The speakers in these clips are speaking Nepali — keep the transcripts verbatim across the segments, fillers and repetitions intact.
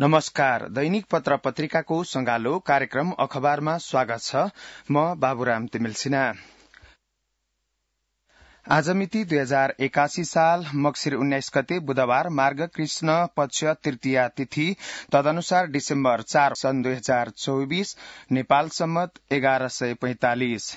नमस्कार। दैनिक पत्र पत्रिकाको संगालो कार्यक्रम अखबारमा स्वागत छ। म बाबुराम तिमिल सिन्हा। आज मिति दुई हजार एकासी साल मक्सिर उन्नाइस गते बुधबार मार्ग कृष्ण पक्ष तृतीया तिथि तदनुसार डिसेम्बर चार सन् दुई हजार चौबिस नेपाल सम्मत एघार सय पैंतालिस।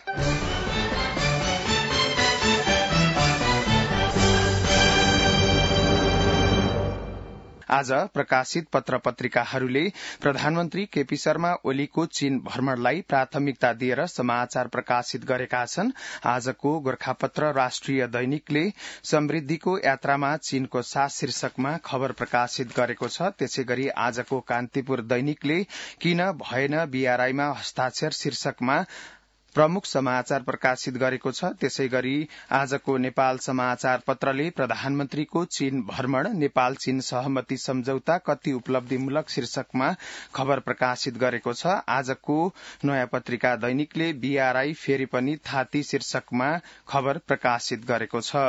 आज प्रकाशित पत्र पत्रिकाहरूले प्रधानमन्त्री केपी शर्मा ओलीको चीन भ्रमणलाई प्राथमिकता दिएर समाचार प्रकाशित गरेका छन्। आजको गोर्खापत्र राष्ट्रिय दैनिकले समृद्धिको यात्रामा चीनको साथ शीर्षकमा खबर प्रकाशित गरेको छ। त्यसै गरी आजको कान्तिपुर दैनिकले किन भएन बीआरआईमा हस्ताक्षर शीर्षकमा प्रमुख समाचार प्रकाशित गरेको छ। त्यसै गरी आजको नेपाल समाचार पत्रले प्रधानमन्त्रीको चीन भ्रमण नेपाल चीन सहमति सम्झौता कति उपलब्धिमूलक शीर्षकमा खबर प्रकाशित गरेको छ। आजको नयाँ पत्रिका दैनिकले बीआरआई फेरि पनि थाती शीर्षकमा खबर प्रकाशित गरेको छ।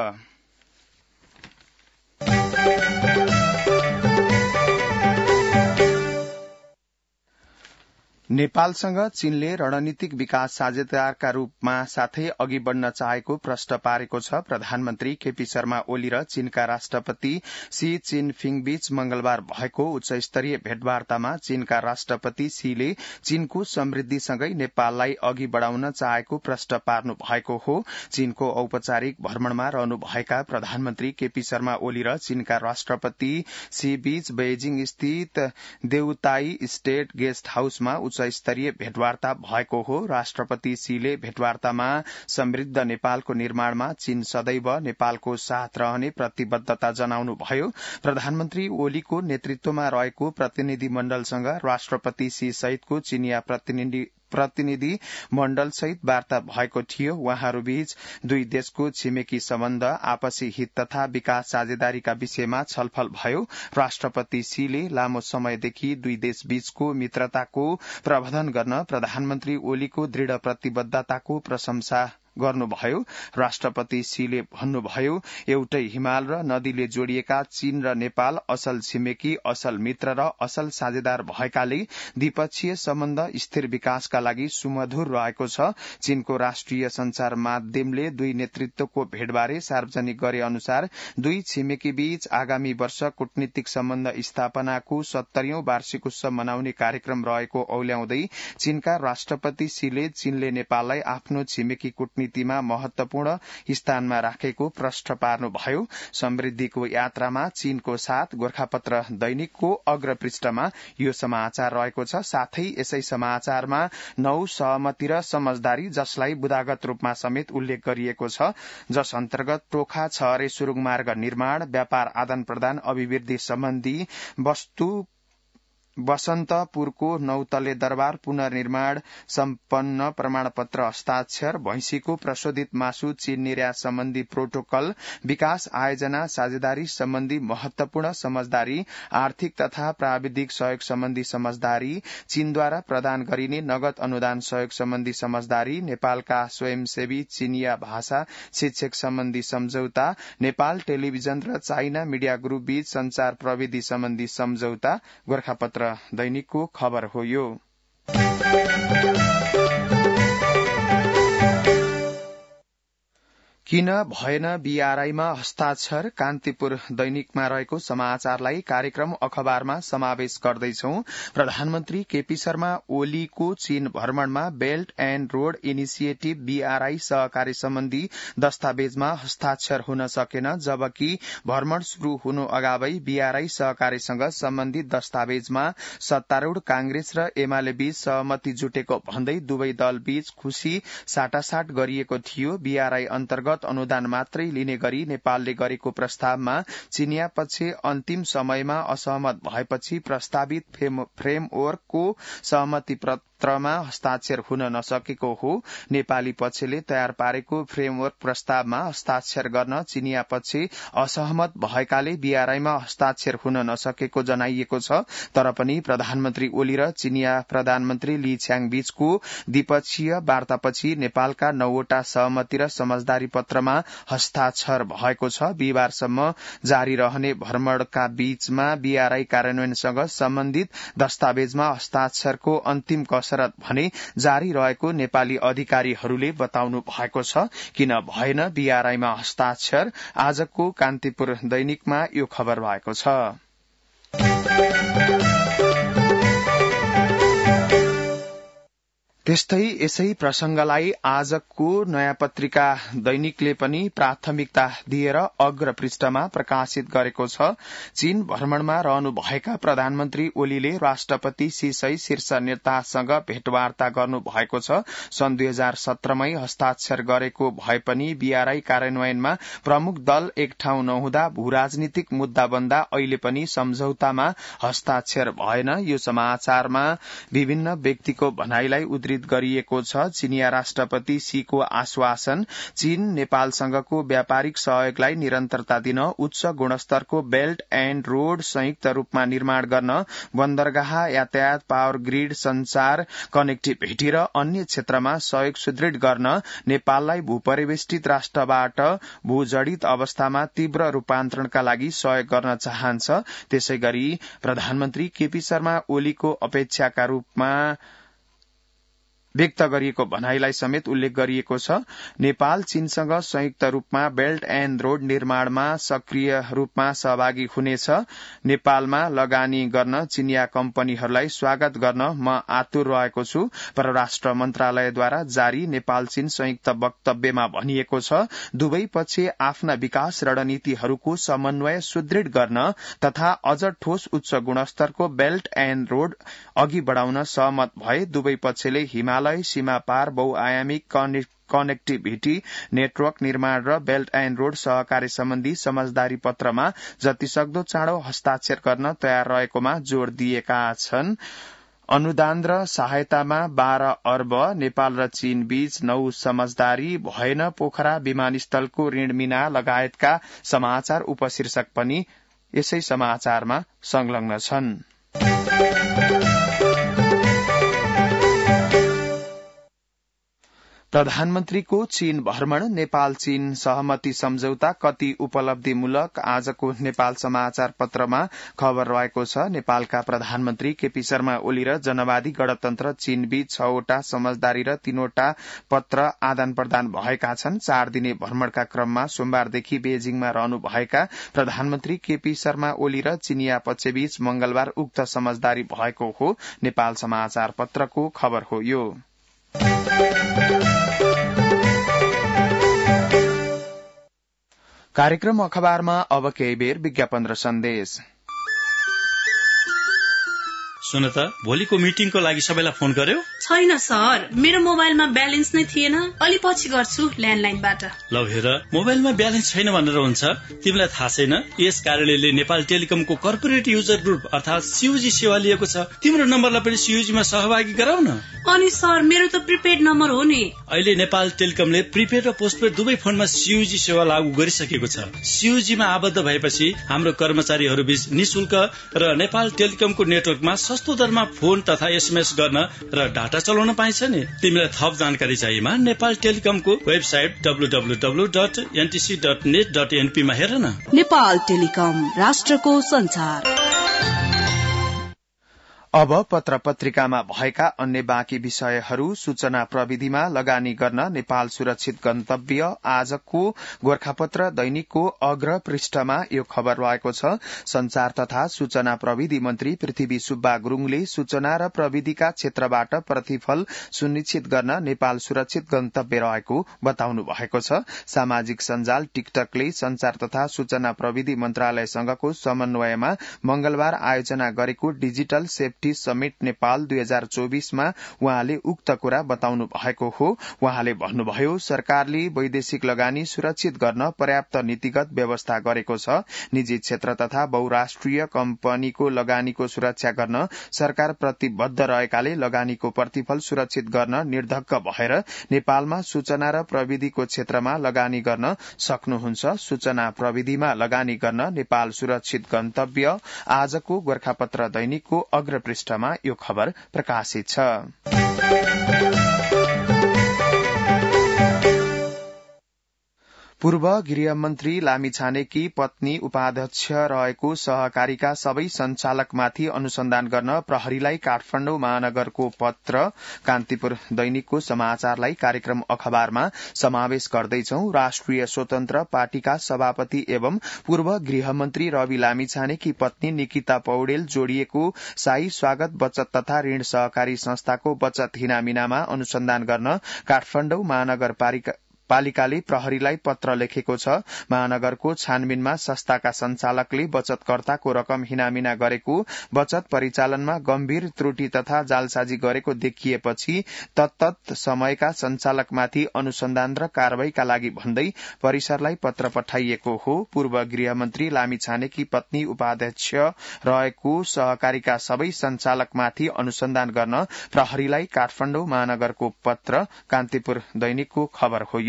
नेपालसँग चीनले रणनीतिक विकास साझेदारका रूपमा साथै अघि बढ़न चाहेको प्रश्न पारेको छ। प्रधानमन्त्री केपी शर्मा ओली र चीनका राष्ट्रपति शी चिनफिङ बीच मंगलबार भएको उच्च स्तरीय भेटवार्तामा चीनका राष्ट्रपति शीले चीनको समृद्धिसँगै नेपाललाई अघि बढ़ाउन चाहेको प्रश्न पार्नु भएको हो। चीनको औपचारिक भ्रमणमा रहनुभएका प्रधानमन्त्री केपी शर्मा ओली र चीनका राष्ट्रपति शी बीच बेजिङ स्थित देउताई स्टेट गेस्ट हाउसमा उच्च स्तरीय भेटवार्ता भएको हो। राष्ट्रपति शीले भेटवार्तामा समृद्ध नेपालको निर्माणमा चीन सदैव नेपालको साथ रहने प्रतिबद्धता जनाउनुभयो। प्रधानमन्त्री ओलीको नेतृत्वमा रहेको प्रतिनिधि मण्डलसँग राष्ट्रपति शी सहितको चीनिया प्रतिनिधि प्रतिनिधि मण्डल सहित वार्ता भएको थियो। उहाँहरूबीच दुई देशको छिमेकी सम्बन्ध, आपसी हित तथा विकास साझेदारीका विषयमा छलफल भयो। राष्ट्रपति शीले लामो समयदेखि दुई देश बीचको मित्रताको प्रवर्धन गर्न प्रधानमन्त्री ओलीको दृढ़ प्रतिबद्धताको प्रशंसा गर्नुभयो। राष्ट्रपति शीले भन्नुभयो, एउटै हिमाल र नदीले जोडिएका चीन र नेपाल असल छिमेकी, असल मित्र र असल साझेदार भएकाले द्विपक्षीय सम्बन्ध स्थिर विकासका लागि सुमधुर रहेको छ। चीनको राष्ट्रिय संचार माध्यमले दुई नेतृत्वको भेटबारे सार्वजनिक गरे अनुसार दुई छिमेकी बीच आगामी वर्ष कूटनीतिक सम्बन्ध स्थापनाको सत्तरीऔं वार्षिक उत्सव मनाउने कार्यक्रम रहेको औल्याउँदै चीनका राष्ट्रपति शीले चीनले नेपाललाई आफ्नो छिमेकी कूटनीति नीतिमा महत्वपूर्ण स्थानमा राखेको प्रश्न पार्नुभयो। समृद्धिको यात्रामा चीनको साथ गोर्खापत्र दैनिकको अग्र पृष्ठमा यो समाचार रहेको छ। साथै यसै समाचारमा नौ सहमति र समझदारी जसलाई बुदागत रूपमा समेत उल्लेख गरिएको छ, जस अन्तर्गत टोखा छहरे सुरुङ मार्ग निर्माण, व्यापार आदान प्रदान, अभिवृद्धि सम्बन्धी वस्तु बसन्तपुरको नौतले दरबार पुनर्निर्माण सम्पन्न प्रमाणपत्र हस्ताक्षर, भैंसीको प्रशोधित मासु चीन निर्यात सम्बन्धी प्रोटोकल, विकास आयोजना साझेदारी सम्बन्धी महत्वपूर्ण समझदारी, आर्थिक तथा प्राविधिक सहयोग सम्बन्धी समझदारी, चीनद्वारा प्रदान गरिने नगद अनुदान सहयोग सम्बन्धी समझदारी, नेपालका स्वयंसेवी चीनिया भाषा शिक्षक सम्बन्धी सम्झौता, नेपाल टेलिभिजन र चाइना मिडिया ग्रुप बीच संचार प्रविधि सम्बन्धी सम्झौता गोर्खापत्र दैनिकको खबर हो यो। किन भएन बीआरआईमा हस्ताक्षर कान्तिपुर दैनिकमा रहेको समाचारलाई कार्यक्रम अखबारमा समावेश गर्दैछौं। प्रधानमन्त्री केपी शर्मा ओलीको चीन भ्रमणमा belt and road initiative BRI सहकारी सम्बन्धी दस्तावेजमा हस्ताक्षर हुन सकेन, जबकि भ्रमण शुरू हुनु अगावै बीआरआई सहकारीसँग सम्बन्धित दस्तावेजमा सत्तारूढ़ कांग्रेस र एमाले बीच सहमति जुटेको भन्दै दुवै दल बीच खुशी साटासाट गरिएको थियो। बीआरआई अन्तर्गत अनुदान मात्रै लिने गरी नेपालले गरेको प्रस्तावमा चिनिया पक्ष अन्तिम समयमा असहमत भएपछि प्रस्तावित फ्रेमवर्कको सहमति पत्रमा हस्ताक्षर हुन नसकेको हो। नेपाली पक्षले तयार पारेको फ्रेमवर्क प्रस्तावमा हस्ताक्षर गर्न चिनिया पक्ष असहमत भएकाले बीआरआईमा हस्ताक्षर हुन नसकेको जनाइएको छ। तर पनि प्रधानमन्त्री ओली र चिनिया प्रधानमन्त्री ली छ्याङ बीचको द्विपक्षीय वार्तापछि नेपालका नौवटा सहमति र समझदारी पत्रमा हस्ताक्षर भएको छ। बिहिबारसम्म जारी रहने भ्रमणका बीचमा बीआरआई कार्यान्वयनसँग सम्बन्धित दस्तावेजमा हस्ताक्षरको अन्तिम कसरत भने जारी रहेको नेपाली अधिकारीहरूले बताउनु भएको छ। किन भएन बीआरआईमा हस्ताक्षर? आजको कान्तिपुर दैनिकमा यो खबर भएको छ। त्यस्तै यसै प्रसंगलाई आजको नयाँ पत्रिका दैनिकले पनि प्राथमिकता दिएर अग्र पृष्ठमा प्रकाशित गरेको छ। चीन भ्रमणमा रहनुभएका प्रधानमन्त्री ओलीले राष्ट्रपति शीर्षै शीर्ष नेतासँग भेटवार्ता गर्नु भएको छ। सन् दुई हजार सत्रमै हस्ताक्षर गरेको भए पनि बीआरआई कार्यान्वयनमा प्रमुख दल एक ठाउँ नहुँदा भू राजनीतिक मुद्दा बन्दा अहिले पनि सम्झौतामा हस्ताक्षर भएन। यो समाचारमा विभिन्न व्यक्तिको भनाईलाई उद्धृत गरिएको छ। चीनिया राष्ट्रपति शीको आश्वासन, चीन नेपालसँगको व्यापारिक सहयोगलाई निरन्तरता दिन, उच्च गुणस्तरको बेल्ट एण्ड रोड संयुक्त रूपमा निर्माण गर्न, बन्दरगाह यातायात, पावर ग्रिड, संचार, कनेक्टिभिटी र अन्य क्षेत्रमा सहयोग सुदृढ़ गर्न, नेपाललाई भूपरिवेष्टित राष्ट्रबाट भूजडित अवस्थामा तीव्र रूपान्तरणका लागि सहयोग गर्न चाहन्छ। त्यसै गरी प्रधानमन्त्री केपी शर्मा ओलीको अपेक्षाका रूपमा व्यक्त गरिएको भनाईलाई समेत उल्लेख गरिएको छ। नेपाल चीनसँग संयुक्त रूपमा बेल्ट एण्ड रोड निर्माणमा सक्रिय रूपमा सहभागी हुनेछ। नेपालमा लगानी गर्न चिनिया कम्पनीहरूलाई स्वागत गर्न म आतुर रहेको छु। परराष्ट्र मन्त्रालयद्वारा जारी नेपाल चीन संयुक्त वक्तव्यमा भनिएको छ, दुवै पक्ष आफ्ना विकास रणनीतिहरूको समन्वय सुदृढ़ गर्न तथा अझ ठोस उच्च गुणस्तरको बेल्ट एण्ड रोड अघि बढ़ाउन सहमत भए। दुवै पक्षले हिमालय सीमा पार बहुआयामिक कनेक्टिभिटी नेटवर्क निर्माण र बेल्ट एण्ड रोड सहकारी सम्बन्धी समझदारी पत्रमा जतिसक्दो चाँडो हस्ताक्षर गर्न तयार रहेकोमा जोड़ दिएका छन्। अनुदान र सहायतामा बाह्र अर्ब, नेपाल र चीन बीच नौ समझदारी, भएन पोखरा विमानस्थलको ऋण मिना लगायतका समाचार उपशीर्षक पनि यसै समाचारमा संलग्न छन्। प्रधानमन्त्रीको चीन भ्रमण, नेपाल चीन सहमति सम्झौता कति उपलब्धिमूलक? आजको नेपाल समाचार पत्रमा खबर रहेको छ। नेपालका प्रधानमन्त्री केपी शर्मा ओली र जनवादी गणतन्त्र चीन बीच छवटा समझदारी र तीनवटा पत्र आदान प्रदान भएका छन्। चार दिने भ्रमणका क्रममा सोमबारदेखि बेजिङमा रहनुभएका प्रधानमन्त्री केपी शर्मा ओली र चिनिया पक्षबीच मंगलबार उक्त समझदारी भएको हो। नेपाल समाचार पत्रको खबर हो यो। कार्यक्रम अखबारमा अब केही बेर विज्ञापन र सन्देश। सुन त, भोलिको मिटिङको लागि सबैलाई फोन गर्यो? छैन सर, मेरो मोबाइलमा ब्यालेन्स नै थिएन। अलि पछि गर्छु ल्यान्डलाइनबाट। ल हेर, मोबाइलमा ब्यालेन्स छैन भनेर हुन्छ? तिमीलाई थाहा छैन यस कार्यालयले नेपाल टेलिकमको कर्पोरेट युजर ग्रुप अर्थात सीयूजी सेवा लिएको छ। तिम्रो नम्बरलाई पनि सीयूजीमा सहभागी गराउन। अनि सर, मेरो त प्रिपेड नम्बर हो नि। अहिले नेपाल टेलिकमले प्रिपेड र पोस्टपेड दुवै फोनमा सीयूजी सेवा लागू गरिसकेको छ। सीयूजीमा आबद्ध भएपछि हाम्रो कर्मचारीहरू बीच निशुल्क र नेपाल टेलिकमको नेटवर्कमा सस्तो दरमा फोन तथा एसएमएस गर्न र डाटा चलाउन पाइन्छ नि। तिमीलाई थप जानकारी चाहिएमा नेपाल टेलिकमको website W W W dot NTC dot net dot NP मा हेर न। नेपाल टेलिकम, राष्ट्रको संचार। अब पत्र पत्रिकामा भएका अन्य बाँकी विषयहरू। सूचना प्रविधिमा लगानी गर्न नेपाल सुरक्षित गन्तव्य। आजको गोर्खापत्र दैनिकको अग्र पृष्ठमा यो खबर रहेको छ। संचार तथा सूचना प्रविधि मन्त्री पृथ्वी सुब्बा गुरूङले सूचना र प्रविधिका क्षेत्रबाट प्रतिफल सुनिश्चित गर्न नेपाल सुरक्षित गन्तव्य रहेको बताउनु भएको छ। सामाजिक सञ्जाल टिकटकले संचार तथा सूचना प्रविधि मन्त्रालयसँगको समन्वयमा मंगलबार आयोजना गरेको डिजिटल सेफ्टी समिट नेपाल दुई हजार चौबीसमा उहाँले उक्त कुरा बताउनु भएको हो। उहाँले भन्नुभयो, सरकारले वैदेशिक लगानी सुरक्षित गर्न पर्याप्त नीतिगत व्यवस्था गरेको छ। निजी क्षेत्र तथा बहुराष्ट्रिय कम्पनीको लगानीको सुरक्षा गर्न सरकार प्रतिबद्ध रहेकाले लगानीको प्रतिफल सुरक्षित गर्न निर्धक्क भएर नेपालमा सूचना र प्रविधिको क्षेत्रमा लगानी गर्न सक्नुहुन्छ। सूचना प्रविधिमा लगानी गर्न नेपाल सुरक्षित गन्तव्य। आजको गोर्खापत्र दैनिकको अग्र पृष्ठमा यो खबर प्रकाशित छ। पूर्व गृहमन्त्री लामिछानेकी पत्नी उपाध्यक्ष रहेको सहकारीका सबै संचालकमाथि अनुसन्धान गर्न प्रहरीलाई काठमाडौँ महानगरको पत्र कान्तिपुर दैनिकको समाचारलाई कार्यक्रम अखबारमा समावेश गर्दैछौ। राष्ट्रिय स्वतन्त्र पार्टीका सभापति एवं पूर्व गृहमन्त्री रवि लामिछानेकी पत्नी निकिता पौडेल जोडिएको शाही स्वागत बचत तथा ऋण सहकारी संस्थाको बचत हिनामिनामा अनुसन्धान गर्न काठमाडौँ महानगरपालिका पालिकाले प्रहरीलाई पत्र लेखेको छ। महानगरको छानबिनमा संस्थाका संचालकले बचतकर्ताको रकम हिनामिना गरेको, बचत परिचालनमा गम्भीर त्रुटि तथा जालसाजी गरेको देखिएपछि तत्तत समयका संचालकमाथि अनुसन्धान र कारवाहीका लागि भन्दै परिसरलाई पत्र पठाइएको हो। पूर्व गृहमन्त्री लामिछानेकी पत्नी उपाध्यक्ष रहेको सहकारीका सबै संचालकमाथि अनुसन्धान गर्न प्रहरीलाई काठमाडौँ महानगरको पत्र कान्तिपुर दैनिकको खबर हो।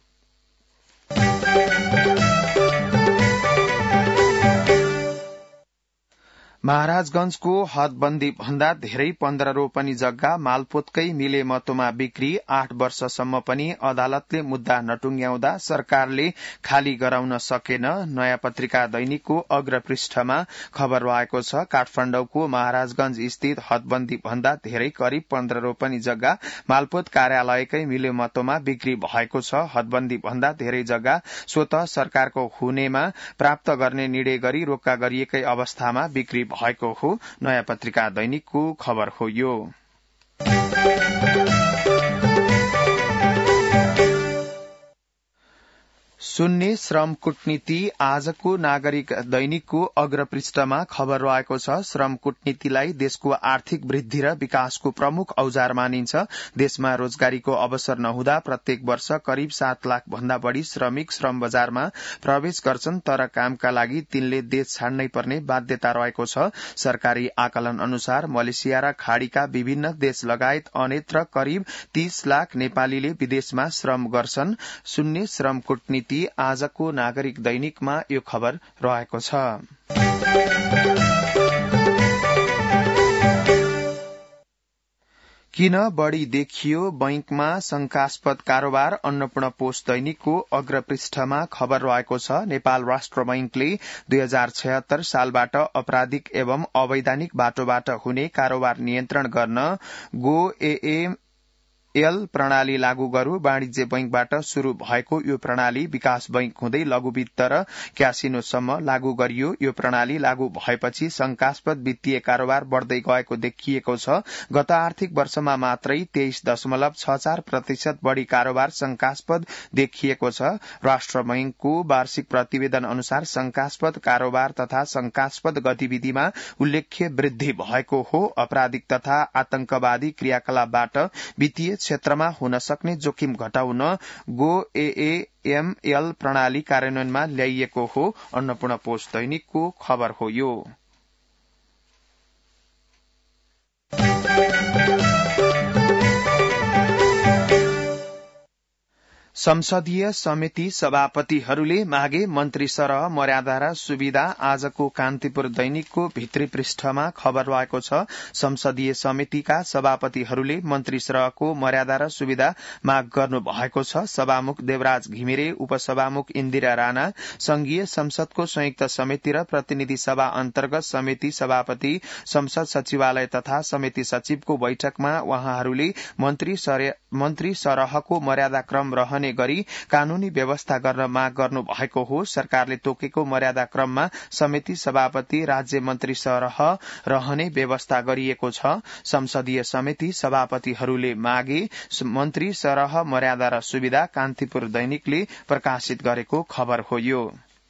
महाराजगंजको हदबन्दी भन्दा धेरै पन्ध्र रोपनी जग्गा मालपोतकै मिले मतोमा बिक्री, आठ वर्षसम्म पनि अदालतले मुद्दा नटुङ्ग्याउँदा सरकारले खाली गराउन सकेन। नयाँ पत्रिका दैनिकको अग्र पृष्ठमा खबर रहेको छ। काठमाडौँको महाराजगंज स्थित हदबन्दी भन्दा धेरै करिब पन्ध्र रोपनी जग्गा मालपोत कार्यालयकै मिले मतोमा बिक्री भएको छ। हदबन्दी भन्दा धेरै जग्गा स्वतः सरकारको हुनेमा प्राप्त गर्ने निर्णय गरी रोक्का गरिएकै अवस्थामा बिक्री भएको हो। नयाँ पत्रिका दैनिकको खबर हो यो। शून्य श्रम कूटनीति आजको नागरिक दैनिकको अग्र पृष्ठमा खबर रहेको छ। श्रम कूटनीतिलाई देशको आर्थिक वृद्धि र विकासको प्रमुख औजार मानिन्छ। देशमा रोजगारीको अवसर नहुँदा प्रत्येक वर्ष करिब सात लाख भन्दा बढ़ी श्रमिक श्रम बजारमा प्रवेश गर्छन्, तर कामका लागि तिनले देश छाड्नै पर्ने बाध्यता रहेको छ। सरकारी आकलन अनुसार मलेसिया र खाड़ीका विभिन्न देश लगायत अन्यत्र करिब तीस लाख नेपालीले विदेशमा श्रम गर्छन्। शून्य श्रम कूटनीति आजको नागरिक दैनिकमा यो खबर रहेको छ। किन बढ़ी देखियो बैंकमा शंकास्पद कारोबार, अन्नपूर्ण पोस्ट दैनिकको अग्र पृष्ठमा खबर रहेको छ। नेपाल राष्ट्र बैंकले दुई हजार छयत्तर सालबाट आपराधिक एवं अवैधानिक बाटोबाट हुने कारोबार नियन्त्रण गर्न गो एएम एल प्रणाली लागू गरू। वाणिज्य बैंकबाट शुरू भएको यो प्रणाली विकास बैंक हुँदै लघु वित्त र क्यासिनोसम्म लागू गरियो। यो प्रणाली लागू भएपछि शंकास्पद वित्तीय कारोबार बढ़दै गएको देखिएको छ। गत आर्थिक वर्षमा मात्रै तेइस दशमलव छ चार प्रतिशत बढ़ी कारोबार शंकास्पद देखिएको छ। राष्ट्र बैंकको वार्षिक प्रतिवेदन अनुसार शंकास्पद कारोबार तथा शंकास्पद गतिविधिमा उल्लेख्य वृद्धि भएको हो। आपराधिक तथा आतंकवादी क्रियाकलापबाट वित्तीय क्षेत्रमा हुन सक्ने जोखिम घटाउन गो एएएमएल प्रणाली कार्यान्वयनमा ल्याइएको हो। अन्नपूर्ण पोस्ट दैनिकको खबर हो यो। संसदीय समिति सभापतिहरूले मागे मन्त्री सरह मर्यादा र सुविधा आजको कान्तिपुर दैनिकको भित्री पृष्ठमा खबर रहेको छ। संसदीय समितिका सभापतिहरूले मन्त्री सरहको मर्यादा र सुविधा माग गर्नु भएको छ। सभामुख देवराज घिमिरे, उपसभामुख इन्दिरा राणा, संघीय संसदको संयुक्त समिति र प्रतिनिधि सभा अन्तर्गत समिति सभापति, संसद सचिवालय तथा समिति सचिवको बैठकमा उहाँहरूले मन्त्री सरहको मर्यादा क्रम रहने गरी कानूनी व्यवस्था गर्न माग गर्नु भएको हो। सरकारले तोकेको मर्यादा क्रममा समिति सभापति, राज्य मन्त्री सरह रहने व्यवस्था गरिएको छ। संसदीय समिति सभापतिहरूले मागे मन्त्री सरह मर्यादा र सुविधा कान्तिपुर दैनिकले प्रकाशित गरेको खबर हो यो।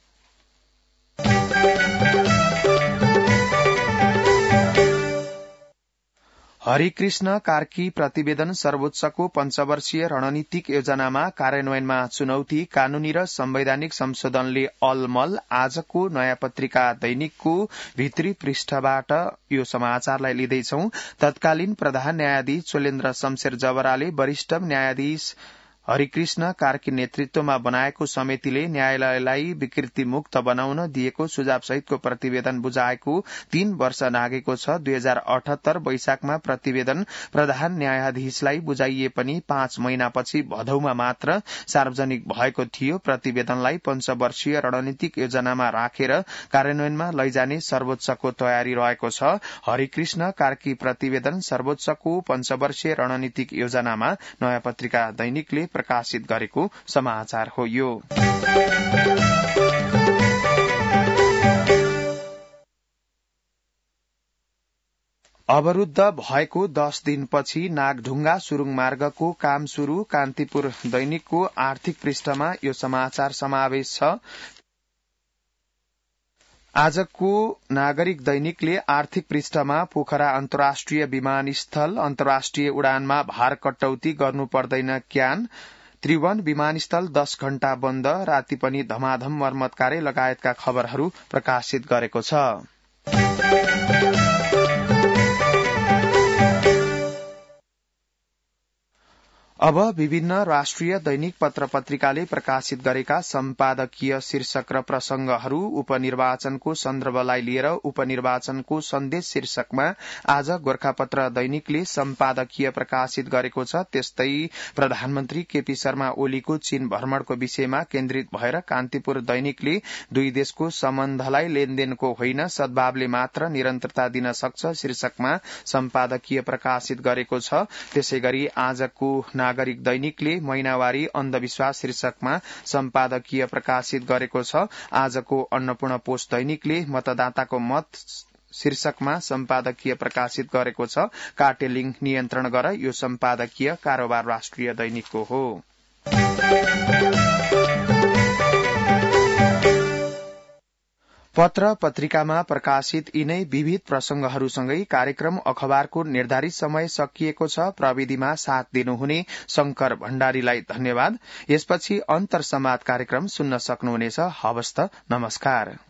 हरिकृष्ण कार्की प्रतिवेदन सर्वोच्चको पञ्चवर्षीय रणनीतिक योजनामा कार्यान्वयनमा चुनौती, कानूनी र संवैधानिक संशोधनले अलमल आजको नयाँ पत्रिका दैनिकको भित्री पृष्ठबाट यो समाचारलाई लिँदैछौ। तत्कालीन प्रधान न्यायाधीश चोलेन्द्र शमशेर जवराले वरिष्ठ न्यायाधीश हरिकृष्ण कार्की नेतृत्वमा बनाएको समितिले न्यायालयलाई विकृति मुक्त बनाउन दिएको सुझाव सहितको प्रतिवेदन बुझाएको तीन वर्ष नागेको छ। दुई हजार अठहत्तर वैशाखमा प्रतिवेदन प्रधान न्यायाधीशलाई बुझाइए पनि पाँच महिनापछि भदौमा मात्र सार्वजनिक भएको थियो। प्रतिवेदनलाई पञ्चवर्षीय रणनीतिक योजनामा राखेर कार्यान्वयनमा लैजाने सर्वोच्चको तयारी रहेको छ। हरिकृष्ण कार्की प्रतिवेदन सर्वोच्चको पञ्चवर्षीय रणनीतिक योजनामा नयाँ पत्रिका दैनिकले प्रकाशित गरेको समाचार हो। यो अवरूद्ध भएको दश दिनपछि नागढुङ्गा सुरुङ मार्गको काम शुरू। कान्तिपुर दैनिकको आर्थिक पृष्ठमा यो समाचार समावेश छ। आजको नागरिक दैनिकले आर्थिक पृष्ठमा पोखरा अन्तर्राष्ट्रिय विमानस्थल अन्तर्राष्ट्रिय उडानमा भार कटौती गर्नु पर्दैन क्यान, त्रिभुवन विमानस्थल दश घण्टा बन्द, राति पनि धमाधम मर्मत कार्य लगायतका खबरहरू प्रकाशित गरेको छ। अब विभिन्न राष्ट्रिय दैनिक पत्र पत्रिकाले प्रकाशित गरेका सम्पादकीय शीर्षक र प्रसंगहरू। उपनिर्वाचनको सन्दर्भलाई लिएर उपनिर्वाचनको सन्देश शीर्षकमा आज गोर्खापत्र दैनिकले सम्पादकीय प्रकाशित गरेको छ। त्यस्तै प्रधानमन्त्री केपी शर्मा ओलीको चीन भ्रमणको विषयमा केन्द्रित भएर कान्तिपुर दैनिकले दुई देशको सम्बन्धलाई लेनदेनको होइन सद्भावले मात्र निरन्तरता दिन सक्छ शीर्षकमा सम्पादकीय प्रकाशित गरेको छ। त्यसै गरी आजको नागरिक दैनिकले महिनावारी अन्धविश्वास शीर्षकमा सम्पादकीय प्रकाशित गरेको छ। आजको अन्नपूर्ण पोस्ट दैनिकले मतदाताको मत शीर्षकमा सम्पादकीय प्रकाशित गरेको छ। कार्टेलिङ नियन्त्रण गर यो सम्पादकीय कारोबार राष्ट्रिय दैनिकको हो। पत्र पत्रिकामा प्रकाशित यिनै विविध प्रसंगहरूसँगै कार्यक्रम अखबारको निर्धारित समय सकिएको छ। प्रविधिमा साथ दिनुहुने शंकर भण्डारीलाई धन्यवाद। यसपछि अन्तर संवाद कार्यक्रम सुन्न सक्नुहुनेछ। हवस् त, नमस्कार।